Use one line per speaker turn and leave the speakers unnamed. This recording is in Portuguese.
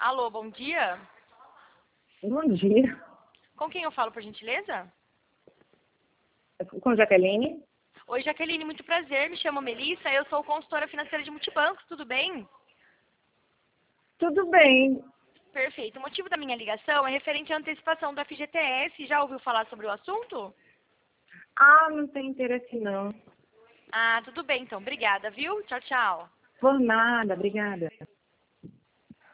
Alô, bom dia.
Bom dia.
Com quem eu falo, por gentileza?
Com Jaqueline?
Oi, Jaqueline, muito prazer. Me chamo Melissa, eu sou consultora financeira de Multibanco, tudo bem?
Tudo bem.
Perfeito. O motivo da minha ligação é referente à antecipação do FGTS. Já ouviu falar sobre o assunto?
Ah, não tem interesse não.
Ah, tudo bem então. Obrigada, viu? Tchau, tchau.
Por nada, obrigada.